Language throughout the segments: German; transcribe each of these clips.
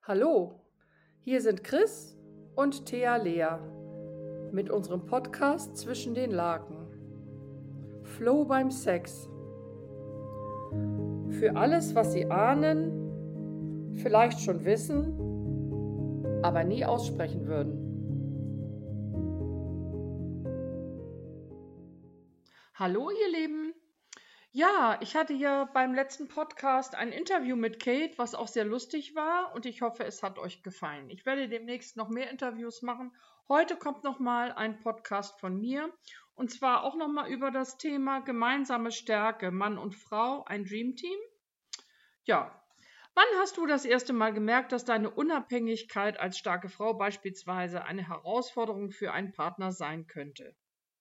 Hallo, hier sind Chris und Thea Lea mit unserem Podcast Zwischen den Laken. Flow beim Sex. Für alles, was Sie ahnen, vielleicht schon wissen, aber nie aussprechen würden. Hallo, ihr Lieben. Ja, ich hatte ja beim letzten Podcast ein Interview mit Kate, was auch sehr lustig war und ich hoffe, es hat euch gefallen. Ich werde demnächst noch mehr Interviews machen. Heute kommt nochmal ein Podcast von mir und zwar auch nochmal über das Thema gemeinsame Stärke, Mann und Frau, ein Dreamteam. Ja, wann hast du das erste Mal gemerkt, dass deine Unabhängigkeit als starke Frau beispielsweise eine Herausforderung für einen Partner sein könnte?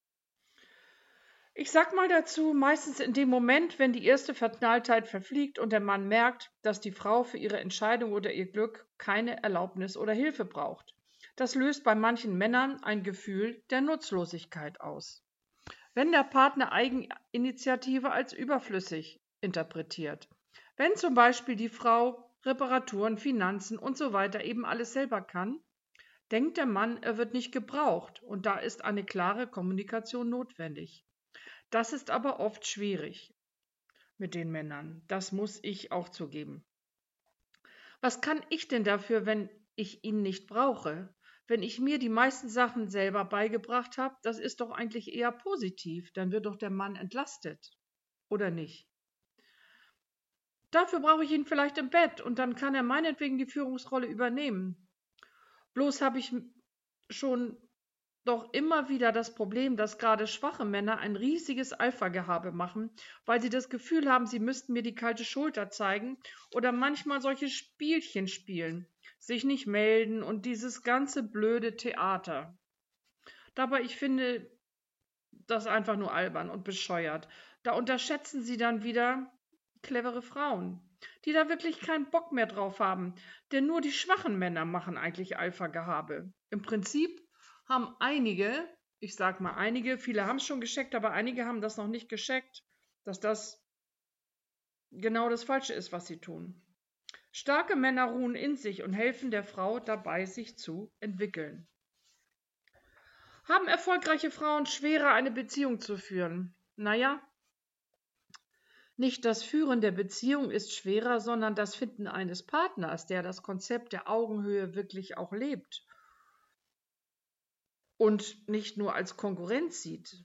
Ich sag mal dazu, meistens in dem Moment, wenn die erste Verknalltheit verfliegt und der Mann merkt, dass die Frau für ihre Entscheidung oder ihr Glück keine Erlaubnis oder Hilfe braucht. Das löst bei manchen Männern ein Gefühl der Nutzlosigkeit aus. Wenn der Partner Eigeninitiative als überflüssig interpretiert. Wenn zum Beispiel die Frau Reparaturen, Finanzen und so weiter eben alles selber kann, denkt der Mann, er wird nicht gebraucht und da ist eine klare Kommunikation notwendig. Das ist aber oft schwierig mit den Männern. Das muss ich auch zugeben. Was kann ich denn dafür, wenn ich ihn nicht brauche? Wenn ich mir die meisten Sachen selber beigebracht habe, das ist doch eigentlich eher positiv. Dann wird doch der Mann entlastet. Oder nicht? Dafür brauche ich ihn vielleicht im Bett und dann kann er meinetwegen die Führungsrolle übernehmen. Bloß habe ich schon doch immer wieder das Problem, dass gerade schwache Männer ein riesiges Alpha-Gehabe machen, weil sie das Gefühl haben, sie müssten mir die kalte Schulter zeigen oder manchmal solche Spielchen spielen, sich nicht melden und dieses ganze blöde Theater. Dabei, ich finde das einfach nur albern und bescheuert. Da unterschätzen sie dann wieder clevere Frauen, die da wirklich keinen Bock mehr drauf haben, denn nur die schwachen Männer machen eigentlich Alpha-Gehabe. Im Prinzip haben einige, ich sag mal einige, viele haben es schon gescheckt, aber einige haben das noch nicht gescheckt, dass das genau das Falsche ist, was sie tun. Starke Männer ruhen in sich und helfen der Frau dabei, sich zu entwickeln. Haben erfolgreiche Frauen schwerer, eine Beziehung zu führen? Naja, nicht das Führen der Beziehung ist schwerer, sondern das Finden eines Partners, der das Konzept der Augenhöhe wirklich auch lebt und nicht nur als Konkurrenz sieht.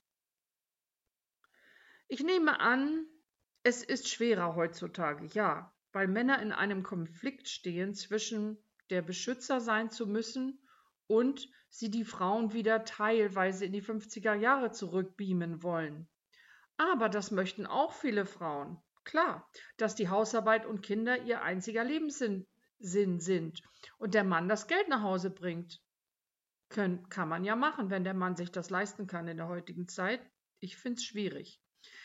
Ich nehme an, es ist schwerer heutzutage, ja, weil Männer in einem Konflikt stehen zwischen der Beschützer sein zu müssen und sie die Frauen wieder teilweise in die 50er Jahre zurückbeamen wollen. Aber das möchten auch viele Frauen. Klar, dass die Hausarbeit und Kinder ihr einziger Lebenssinn sind und der Mann das Geld nach Hause bringt. Kann man ja machen, wenn der Mann sich das leisten kann in der heutigen Zeit. Ich finde es schwierig.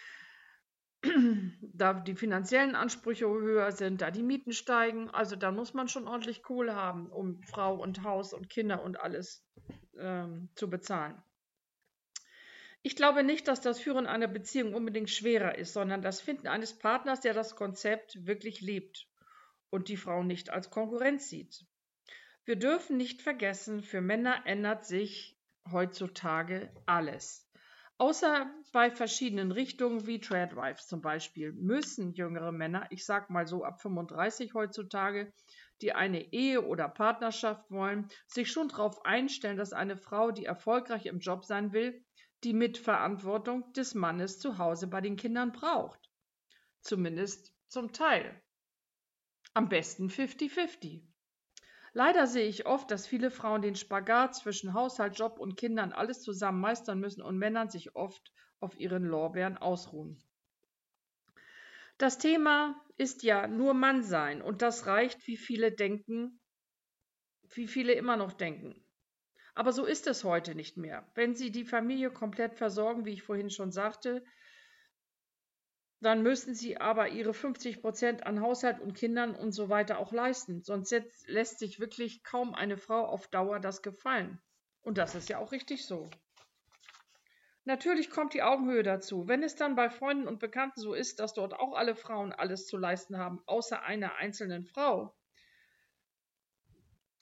Da die finanziellen Ansprüche höher sind, da die Mieten steigen, also da muss man schon ordentlich Kohle haben, um Frau und Haus und Kinder und alles zu bezahlen. Ich glaube nicht, dass das Führen einer Beziehung unbedingt schwerer ist, sondern das Finden eines Partners, der das Konzept wirklich lebt und die Frau nicht als Konkurrenz sieht. Wir dürfen nicht vergessen, für Männer ändert sich heutzutage alles. Außer bei verschiedenen Richtungen wie Tradwives zum Beispiel müssen jüngere Männer, ich sag mal so ab 35 heutzutage, die eine Ehe oder Partnerschaft wollen, sich schon darauf einstellen, dass eine Frau, die erfolgreich im Job sein will, die Mitverantwortung des Mannes zu Hause bei den Kindern braucht. Zumindest zum Teil. Am besten 50-50. Leider sehe ich oft, dass viele Frauen den Spagat zwischen Haushalt, Job und Kindern alles zusammen meistern müssen und Männern sich oft auf ihren Lorbeeren ausruhen. Das Thema ist ja nur Mann sein und das reicht, wie viele denken, wie viele immer noch denken. Aber so ist es heute nicht mehr. Wenn Sie die Familie komplett versorgen, wie ich vorhin schon sagte, dann müssen Sie aber Ihre 50% an Haushalt und Kindern und so weiter auch leisten. Sonst lässt sich wirklich kaum eine Frau auf Dauer das gefallen. Und das ist ja auch richtig so. Natürlich kommt die Augenhöhe dazu. Wenn es dann bei Freunden und Bekannten so ist, dass dort auch alle Frauen alles zu leisten haben, außer einer einzelnen Frau,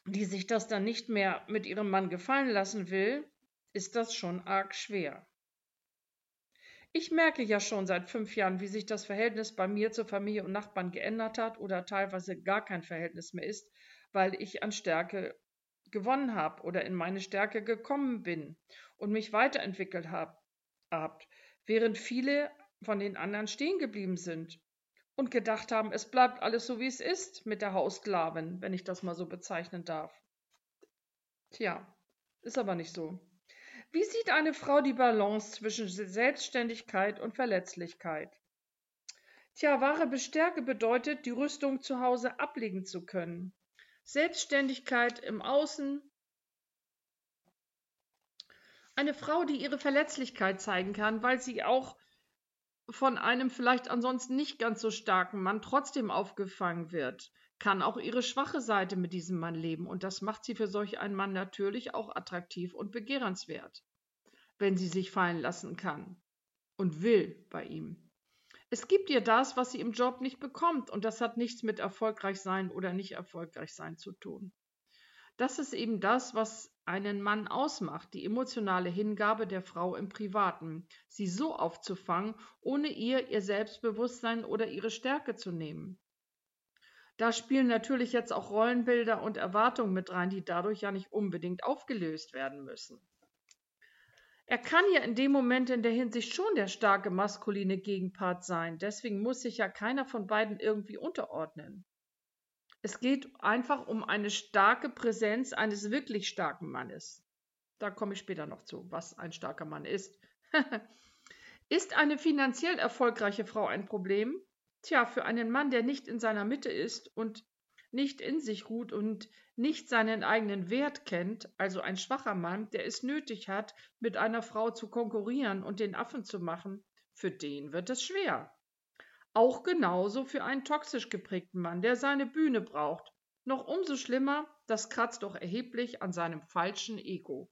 die sich das dann nicht mehr mit ihrem Mann gefallen lassen will, ist das schon arg schwer. Ich merke ja schon seit 5 Jahren, wie sich das Verhältnis bei mir zur Familie und Nachbarn geändert hat oder teilweise gar kein Verhältnis mehr ist, weil ich an Stärke gewonnen habe oder in meine Stärke gekommen bin und mich weiterentwickelt habe, während viele von den anderen stehen geblieben sind und gedacht haben, es bleibt alles so, wie es ist mit der Haussklavin, wenn ich das mal so bezeichnen darf. Tja, ist aber nicht so. Wie sieht eine Frau die Balance zwischen Selbstständigkeit und Verletzlichkeit? Tja, wahre Stärke bedeutet, die Rüstung zu Hause ablegen zu können. Selbstständigkeit im Außen. Eine Frau, die ihre Verletzlichkeit zeigen kann, weil sie auch von einem vielleicht ansonsten nicht ganz so starken Mann trotzdem aufgefangen wird, kann auch ihre schwache Seite mit diesem Mann leben. Und das macht sie für solch einen Mann natürlich auch attraktiv und begehrenswert, wenn sie sich fallen lassen kann und will bei ihm. Es gibt ihr das, was sie im Job nicht bekommt, und das hat nichts mit erfolgreich sein oder nicht erfolgreich sein zu tun. Das ist eben das, was einen Mann ausmacht, die emotionale Hingabe der Frau im Privaten, sie so aufzufangen, ohne ihr Selbstbewusstsein oder ihre Stärke zu nehmen. Da spielen natürlich jetzt auch Rollenbilder und Erwartungen mit rein, die dadurch ja nicht unbedingt aufgelöst werden müssen. Er kann ja in dem Moment in der Hinsicht schon der starke maskuline Gegenpart sein. Deswegen muss sich ja keiner von beiden irgendwie unterordnen. Es geht einfach um eine starke Präsenz eines wirklich starken Mannes. Da komme ich später noch zu, was ein starker Mann ist. Ist eine finanziell erfolgreiche Frau ein Problem? Tja, für einen Mann, der nicht in seiner Mitte ist und nicht in sich ruht und nicht seinen eigenen Wert kennt, also ein schwacher Mann, der es nötig hat, mit einer Frau zu konkurrieren und den Affen zu machen, für den wird es schwer. Auch genauso für einen toxisch geprägten Mann, der seine Bühne braucht. Noch umso schlimmer, das kratzt doch erheblich an seinem falschen Ego.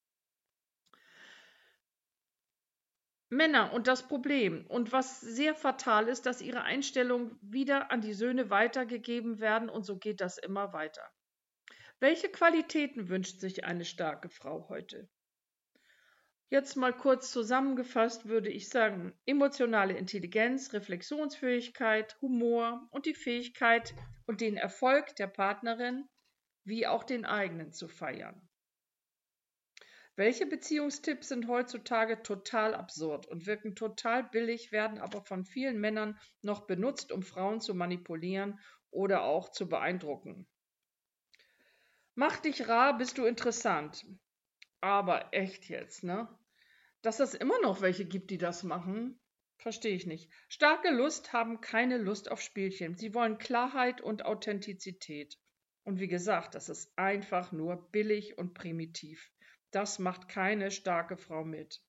Männer und das Problem und was sehr fatal ist, dass ihre Einstellungen wieder an die Söhne weitergegeben werden und so geht das immer weiter. Welche Qualitäten wünscht sich eine starke Frau heute? Jetzt mal kurz zusammengefasst würde ich sagen, emotionale Intelligenz, Reflexionsfähigkeit, Humor und die Fähigkeit und den Erfolg der Partnerin wie auch den eigenen zu feiern. Welche Beziehungstipps sind heutzutage total absurd und wirken total billig, werden aber von vielen Männern noch benutzt, um Frauen zu manipulieren oder auch zu beeindrucken? Mach dich rar, bist du interessant. Aber echt jetzt, ne? Dass es immer noch welche gibt, die das machen, verstehe ich nicht. Starke Lust haben keine Lust auf Spielchen. Sie wollen Klarheit und Authentizität. Und wie gesagt, das ist einfach nur billig und primitiv. Das macht keine starke Frau mit.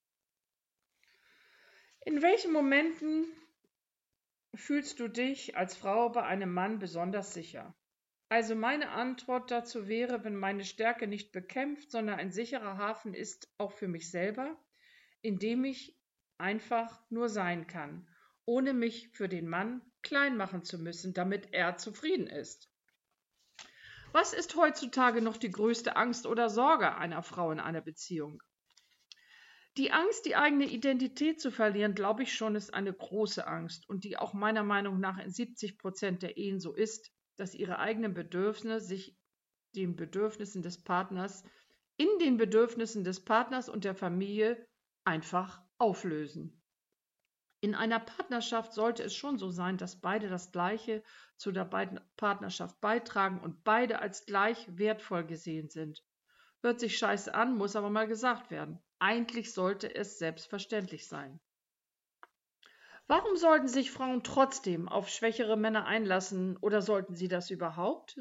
In welchen Momenten fühlst du dich als Frau bei einem Mann besonders sicher? Also meine Antwort dazu wäre, wenn meine Stärke nicht bekämpft, sondern ein sicherer Hafen ist, auch für mich selber, in dem ich einfach nur sein kann, ohne mich für den Mann klein machen zu müssen, damit er zufrieden ist. Was ist heutzutage noch die größte Angst oder Sorge einer Frau in einer Beziehung? Die Angst, die eigene Identität zu verlieren, glaube ich schon, ist eine große Angst und die auch meiner Meinung nach in 70% der Ehen so ist, dass ihre eigenen Bedürfnisse sich den Bedürfnissen des Partners, in den Bedürfnissen des Partners und der Familie einfach auflösen. In einer Partnerschaft sollte es schon so sein, dass beide das Gleiche zu der Partnerschaft beitragen und beide als gleich wertvoll gesehen sind. Hört sich scheiße an, muss aber mal gesagt werden. Eigentlich sollte es selbstverständlich sein. Warum sollten sich Frauen trotzdem auf schwächere Männer einlassen oder sollten sie das überhaupt?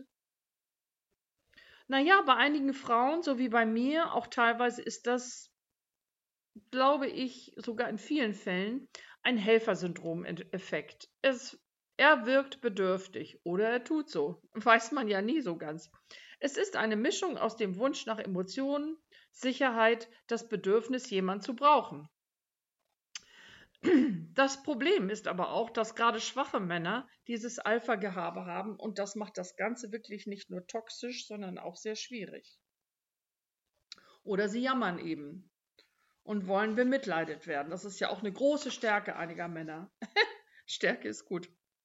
Naja, bei einigen Frauen, so wie bei mir, auch teilweise ist das, glaube ich, sogar in vielen Fällen ein Helfersyndrom-Effekt. Er wirkt bedürftig oder er tut so. Weiß man ja nie so ganz. Es ist eine Mischung aus dem Wunsch nach Emotionen, Sicherheit, das Bedürfnis, jemanden zu brauchen. Das Problem ist aber auch, dass gerade schwache Männer dieses Alpha-Gehabe haben und das macht das Ganze wirklich nicht nur toxisch, sondern auch sehr schwierig. Oder sie jammern eben und wollen bemitleidet werden. Das ist ja auch eine große Stärke einiger Männer. Stärke ist gut.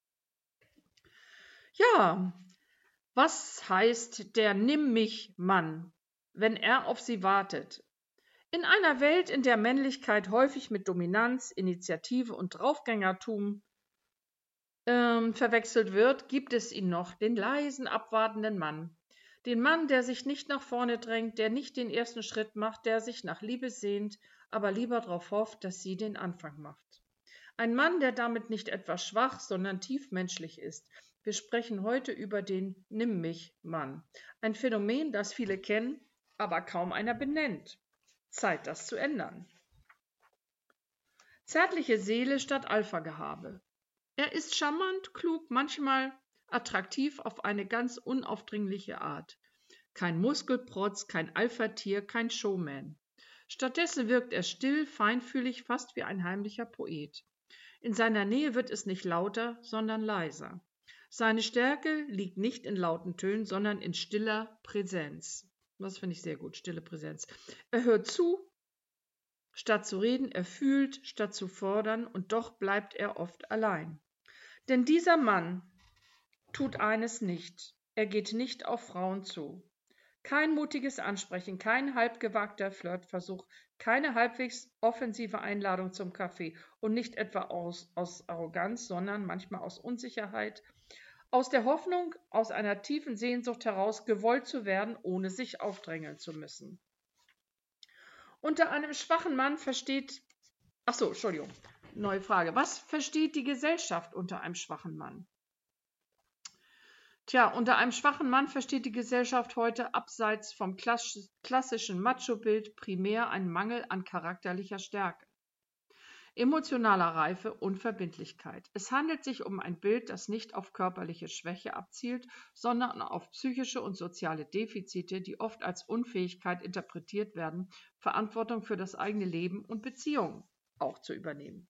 Ja, was heißt der Nimm-mich-Mann, wenn er auf sie wartet? In einer Welt, in der Männlichkeit häufig mit Dominanz, Initiative und Draufgängertum verwechselt wird, gibt es ihn noch, den leisen, abwartenden Mann. Den Mann, der sich nicht nach vorne drängt, der nicht den ersten Schritt macht, der sich nach Liebe sehnt, aber lieber darauf hofft, dass sie den Anfang macht. Ein Mann, der damit nicht etwas schwach, sondern tiefmenschlich ist. Wir sprechen heute über den Nimm-mich-Mann. Ein Phänomen, das viele kennen, aber kaum einer benennt. Zeit, das zu ändern. Zärtliche Seele statt Alpha-Gehabe. Er ist charmant, klug, manchmal attraktiv auf eine ganz unaufdringliche Art. Kein Muskelprotz, kein Alpha-Tier, kein Showman. Stattdessen wirkt er still, feinfühlig, fast wie ein heimlicher Poet. In seiner Nähe wird es nicht lauter, sondern leiser. Seine Stärke liegt nicht in lauten Tönen, sondern in stiller Präsenz. Das finde ich sehr gut, stille Präsenz. Er hört zu, statt zu reden, er fühlt, statt zu fordern, und doch bleibt er oft allein. Denn dieser Mann tut eines nicht. Er geht nicht auf Frauen zu. Kein mutiges Ansprechen, kein halbgewagter Flirtversuch, keine halbwegs offensive Einladung zum Kaffee und nicht etwa aus Arroganz, sondern manchmal aus Unsicherheit, aus der Hoffnung, aus einer tiefen Sehnsucht heraus, gewollt zu werden, ohne sich aufdrängeln zu müssen. Unter einem schwachen Mann versteht... neue Frage. Was versteht die Gesellschaft unter einem schwachen Mann? Unter einem schwachen Mann versteht die Gesellschaft heute abseits vom klassischen Macho-Bild primär einen Mangel an charakterlicher Stärke, emotionaler Reife und Verbindlichkeit. Es handelt sich um ein Bild, das nicht auf körperliche Schwäche abzielt, sondern auf psychische und soziale Defizite, die oft als Unfähigkeit interpretiert werden, Verantwortung für das eigene Leben und Beziehungen auch zu übernehmen.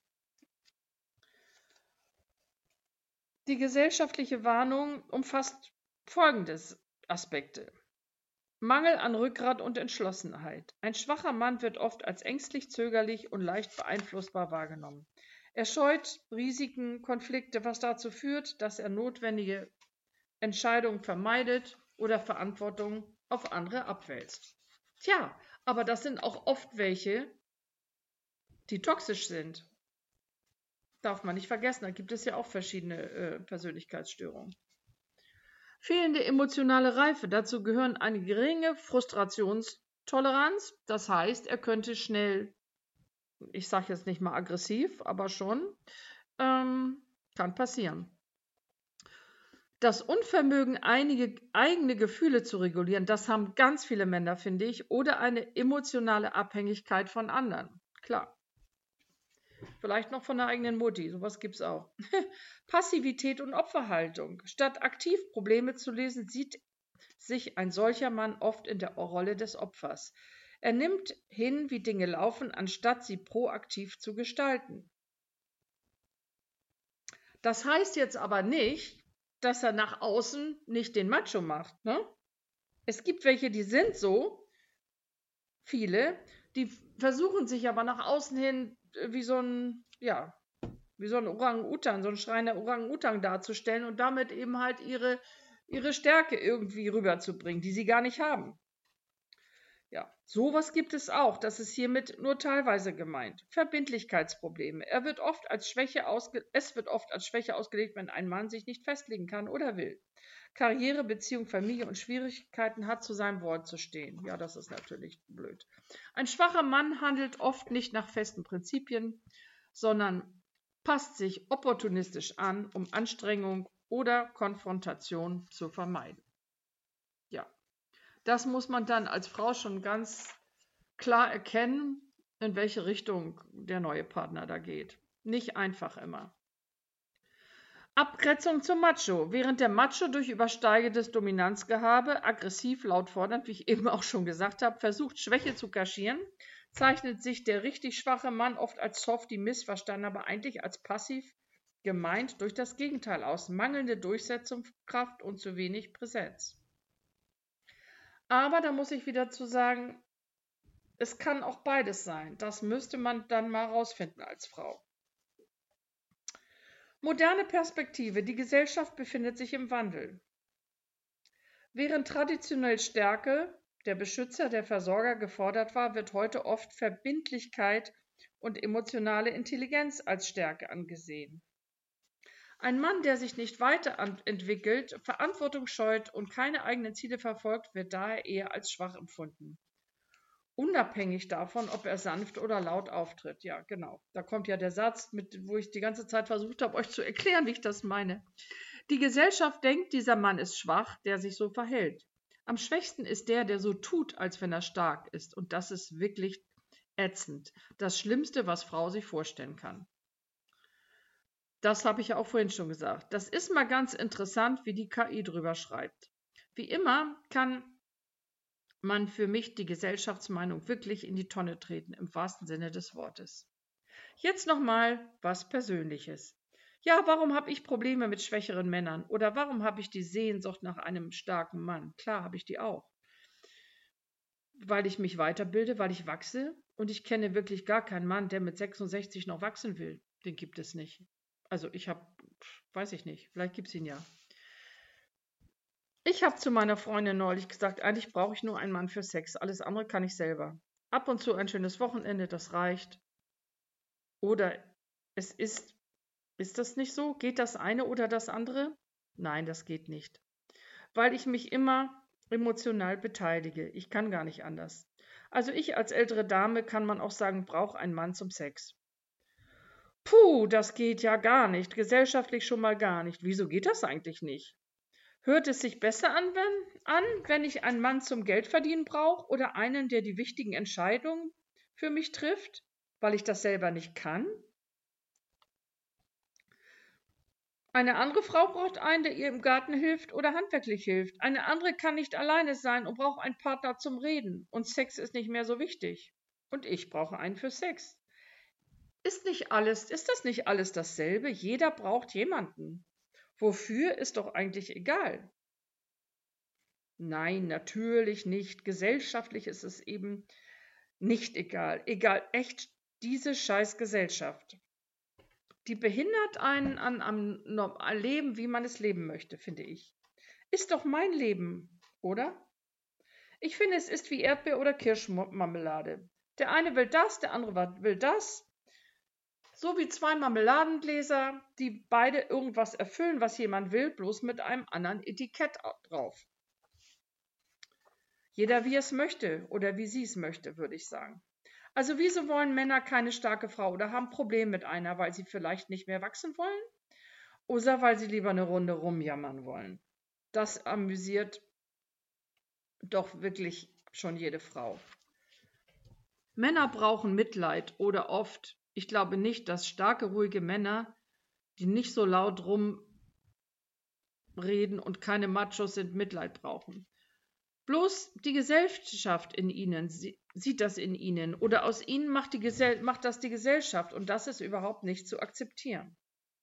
Die gesellschaftliche Warnung umfasst folgende Aspekte. Mangel an Rückgrat und Entschlossenheit. Ein schwacher Mann wird oft als ängstlich, zögerlich und leicht beeinflussbar wahrgenommen. Er scheut Risiken, Konflikte, was dazu führt, dass er notwendige Entscheidungen vermeidet oder Verantwortung auf andere abwälzt. Aber das sind auch oft welche, die toxisch sind. Darf man nicht vergessen, da gibt es ja auch verschiedene Persönlichkeitsstörungen. Fehlende emotionale Reife, dazu gehören eine geringe Frustrationstoleranz, das heißt, er könnte schnell, ich sage jetzt nicht mal aggressiv, aber schon, kann passieren. Das Unvermögen, eigene Gefühle zu regulieren, das haben ganz viele Männer, finde ich, oder eine emotionale Abhängigkeit von anderen, klar. Vielleicht noch von der eigenen Mutti, sowas gibt es auch. Passivität und Opferhaltung. Statt aktiv Probleme zu lösen, sieht sich ein solcher Mann oft in der Rolle des Opfers. Er nimmt hin, wie Dinge laufen, anstatt sie proaktiv zu gestalten. Das heißt jetzt aber nicht, dass er nach außen nicht den Macho macht. Ne? Es gibt welche, die sind so, viele, die versuchen sich aber nach außen hin wie so ein Orang-Utan, so ein schreiender Orang-Utan darzustellen und damit eben halt ihre Stärke irgendwie rüberzubringen, die sie gar nicht haben. Ja, sowas gibt es auch. Das ist hiermit nur teilweise gemeint. Verbindlichkeitsprobleme. Es wird oft als Schwäche ausgelegt, wenn ein Mann sich nicht festlegen kann oder will. Karriere, Beziehung, Familie und Schwierigkeiten hat, zu seinem Wort zu stehen. Ja, das ist natürlich blöd. Ein schwacher Mann handelt oft nicht nach festen Prinzipien, sondern passt sich opportunistisch an, um Anstrengung oder Konfrontation zu vermeiden. Ja, das muss man dann als Frau schon ganz klar erkennen, in welche Richtung der neue Partner da geht. Nicht einfach immer. Abgrenzung zum Macho. Während der Macho durch übersteigendes Dominanzgehabe, aggressiv, laut fordernd, wie ich eben auch schon gesagt habe, versucht, Schwäche zu kaschieren, zeichnet sich der richtig schwache Mann oft als Softie missverstanden, aber eigentlich als passiv gemeint durch das Gegenteil aus: mangelnde Durchsetzungskraft und zu wenig Präsenz. Aber da muss ich wieder zu sagen, es kann auch beides sein. Das müsste man dann mal rausfinden als Frau. Moderne Perspektive. Die Gesellschaft befindet sich im Wandel. Während traditionell Stärke, der Beschützer, der Versorger gefordert war, wird heute oft Verbindlichkeit und emotionale Intelligenz als Stärke angesehen. Ein Mann, der sich nicht weiterentwickelt, Verantwortung scheut und keine eigenen Ziele verfolgt, wird daher eher als schwach empfunden. Unabhängig davon, ob er sanft oder laut auftritt. Ja, genau. Da kommt ja der Satz, wo ich die ganze Zeit versucht habe, euch zu erklären, wie ich das meine. Die Gesellschaft denkt, dieser Mann ist schwach, der sich so verhält. Am schwächsten ist der so tut, als wenn er stark ist. Und das ist wirklich ätzend. Das Schlimmste, was Frau sich vorstellen kann. Das habe ich ja auch vorhin schon gesagt. Das ist mal ganz interessant, wie die KI drüber schreibt. Wie immer kann man für mich die Gesellschaftsmeinung wirklich in die Tonne treten, im wahrsten Sinne des Wortes. Jetzt nochmal was Persönliches. Ja, warum habe ich Probleme mit schwächeren Männern? Oder warum habe ich die Sehnsucht nach einem starken Mann? Klar habe ich die auch. Weil ich mich weiterbilde, weil ich wachse. Und ich kenne wirklich gar keinen Mann, der mit 66 noch wachsen will. Den gibt es nicht. Also weiß ich nicht, vielleicht gibt es ihn ja. Ich habe zu meiner Freundin neulich gesagt, eigentlich brauche ich nur einen Mann für Sex. Alles andere kann ich selber. Ab und zu ein schönes Wochenende, das reicht. Oder ist das nicht so? Geht das eine oder das andere? Nein, das geht nicht. Weil ich mich immer emotional beteilige. Ich kann gar nicht anders. Also ich als ältere Dame, kann man auch sagen, brauche einen Mann zum Sex. Puh, das geht ja gar nicht. Gesellschaftlich schon mal gar nicht. Wieso geht das eigentlich nicht? Hört es sich besser an, wenn ich einen Mann zum Geldverdienen brauche oder einen, der die wichtigen Entscheidungen für mich trifft, weil ich das selber nicht kann? Eine andere Frau braucht einen, der ihr im Garten hilft oder handwerklich hilft. Eine andere kann nicht alleine sein und braucht einen Partner zum Reden. Und Sex ist nicht mehr so wichtig. Und ich brauche einen für Sex. Ist das nicht alles dasselbe? Jeder braucht jemanden. Wofür ist doch eigentlich egal. Nein, natürlich nicht. Gesellschaftlich ist es eben nicht egal. Egal, echt diese scheiß Gesellschaft. Die behindert einen am Leben, wie man es leben möchte, finde ich. Ist doch mein Leben, oder? Ich finde, es ist wie Erdbeer- oder Kirschmarmelade. Der eine will das, der andere will das. So wie zwei Marmeladengläser, die beide irgendwas erfüllen, was jemand will, bloß mit einem anderen Etikett drauf. Jeder wie es möchte oder wie sie es möchte, würde ich sagen. Also wieso wollen Männer keine starke Frau oder haben Probleme mit einer, weil sie vielleicht nicht mehr wachsen wollen? Oder weil sie lieber eine Runde rumjammern wollen? Das amüsiert doch wirklich schon jede Frau. Männer brauchen Mitleid oder oft. Ich glaube nicht, dass starke, ruhige Männer, die nicht so laut rumreden und keine Machos sind, Mitleid brauchen. Bloß die Gesellschaft in ihnen sieht das in ihnen oder aus ihnen macht das die Gesellschaft und das ist überhaupt nicht zu akzeptieren.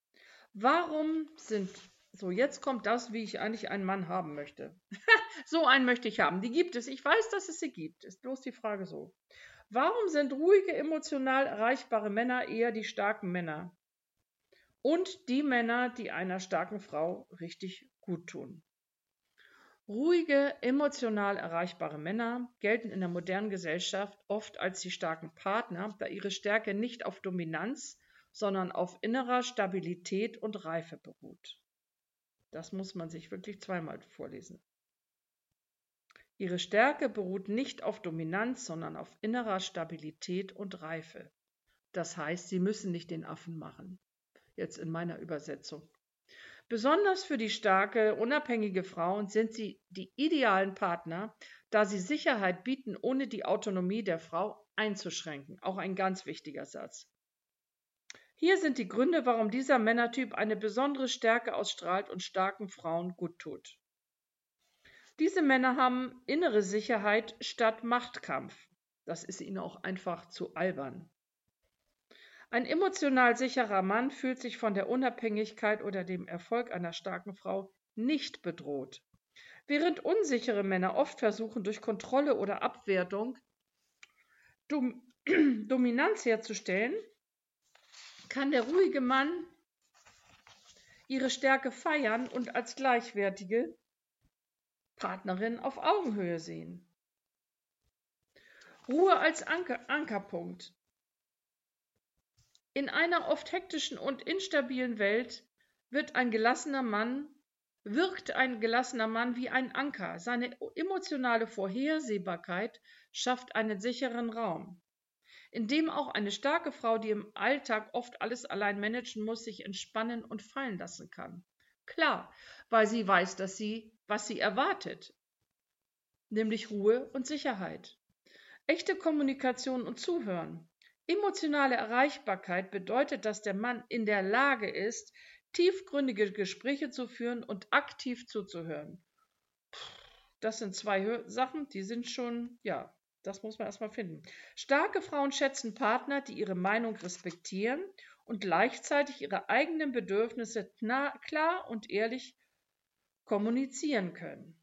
Jetzt kommt das, wie ich eigentlich einen Mann haben möchte. So einen möchte ich haben. Die gibt es. Ich weiß, dass es sie gibt. Ist bloß die Frage so. Warum sind ruhige, emotional erreichbare Männer eher die starken Männer? Und die Männer, die einer starken Frau richtig gut tun. Ruhige, emotional erreichbare Männer gelten in der modernen Gesellschaft oft als die starken Partner, da ihre Stärke nicht auf Dominanz, sondern auf innerer Stabilität und Reife beruht. Das muss man sich wirklich zweimal vorlesen. Ihre Stärke beruht nicht auf Dominanz, sondern auf innerer Stabilität und Reife. Das heißt, sie müssen nicht den Affen machen. Jetzt in meiner Übersetzung. Besonders für die starke, unabhängige Frauen sind sie die idealen Partner, da sie Sicherheit bieten, ohne die Autonomie der Frau einzuschränken. Auch ein ganz wichtiger Satz. Hier sind die Gründe, warum dieser Männertyp eine besondere Stärke ausstrahlt und starken Frauen gut tut. Diese Männer haben innere Sicherheit statt Machtkampf. Das ist ihnen auch einfach zu albern. Ein emotional sicherer Mann fühlt sich von der Unabhängigkeit oder dem Erfolg einer starken Frau nicht bedroht. Während unsichere Männer oft versuchen, durch Kontrolle oder Abwertung Dominanz herzustellen, kann der ruhige Mann ihre Stärke feiern und als gleichwertige Partnerin auf Augenhöhe sehen. Ruhe als Ankerpunkt. In einer oft hektischen und instabilen Welt wirkt ein gelassener Mann wie ein Anker. Seine emotionale Vorhersehbarkeit schafft einen sicheren Raum, in dem auch eine starke Frau, die im Alltag oft alles allein managen muss, sich entspannen und fallen lassen kann. Klar, weil sie weiß, was sie erwartet, nämlich Ruhe und Sicherheit. Echte Kommunikation und Zuhören. Emotionale Erreichbarkeit bedeutet, dass der Mann in der Lage ist, tiefgründige Gespräche zu führen und aktiv zuzuhören. Das sind zwei Sachen, die sind schon, ja, das muss man erstmal finden. Starke Frauen schätzen Partner, die ihre Meinung respektieren und gleichzeitig ihre eigenen Bedürfnisse klar und ehrlich kommunizieren können.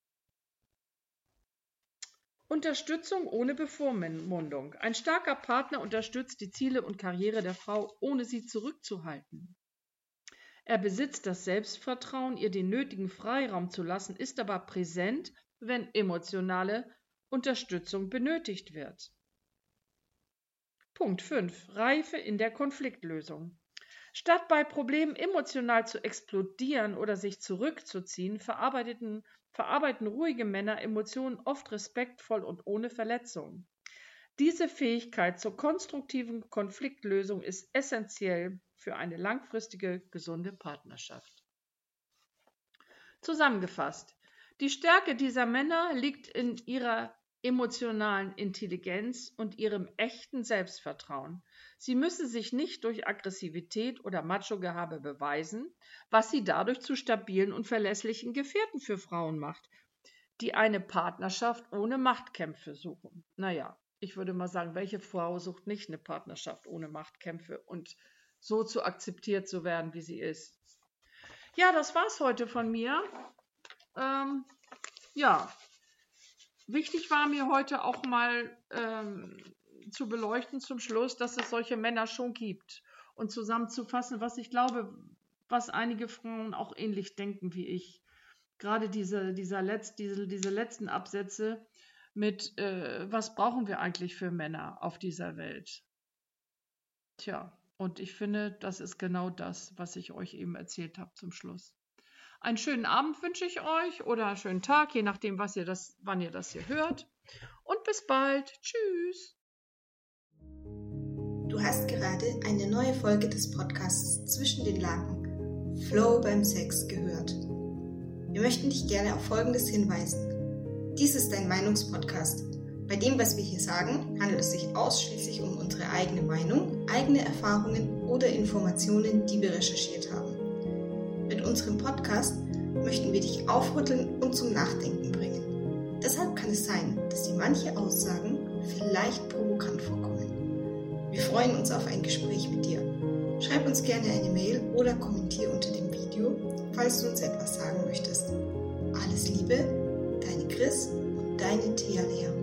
Unterstützung ohne Bevormundung. Ein starker Partner unterstützt die Ziele und Karriere der Frau, ohne sie zurückzuhalten. Er besitzt das Selbstvertrauen, ihr den nötigen Freiraum zu lassen, ist aber präsent, wenn emotionale Unterstützung benötigt wird. Punkt 5. Reife in der Konfliktlösung. Statt bei Problemen emotional zu explodieren oder sich zurückzuziehen, verarbeiten ruhige Männer Emotionen oft respektvoll und ohne Verletzung. Diese Fähigkeit zur konstruktiven Konfliktlösung ist essentiell für eine langfristige, gesunde Partnerschaft. Zusammengefasst: Die Stärke dieser Männer liegt in ihrer emotionalen Intelligenz und ihrem echten Selbstvertrauen. Sie müssen sich nicht durch Aggressivität oder Macho-Gehabe beweisen, was sie dadurch zu stabilen und verlässlichen Gefährten für Frauen macht, die eine Partnerschaft ohne Machtkämpfe suchen. Naja, ich würde mal sagen, welche Frau sucht nicht eine Partnerschaft ohne Machtkämpfe und so zu akzeptiert zu werden, wie sie ist. Ja, das war's heute von mir. Wichtig war mir heute auch mal zu beleuchten zum Schluss, dass es solche Männer schon gibt und zusammenzufassen, was ich glaube, was einige Frauen auch ähnlich denken wie ich. Gerade diese letzten Absätze mit, was brauchen wir eigentlich für Männer auf dieser Welt? Tja, und ich finde, das ist genau das, was ich euch eben erzählt habe zum Schluss. Einen schönen Abend wünsche ich euch oder einen schönen Tag, je nachdem, wann ihr das hier hört. Und bis bald. Tschüss. Du hast gerade eine neue Folge des Podcasts Zwischen den Laken Flow beim Sex gehört. Wir möchten dich gerne auf Folgendes hinweisen. Dies ist ein Meinungspodcast. Bei dem, was wir hier sagen, handelt es sich ausschließlich um unsere eigene Meinung, eigene Erfahrungen oder Informationen, die wir recherchiert haben. Mit unserem Podcast möchten wir dich aufrütteln und zum Nachdenken bringen. Deshalb kann es sein, dass dir manche Aussagen vielleicht provokant vorkommen. Wir freuen uns auf ein Gespräch mit dir. Schreib uns gerne eine Mail oder kommentiere unter dem Video, falls du uns etwas sagen möchtest. Alles Liebe, deine Chris und deine Thea Lea.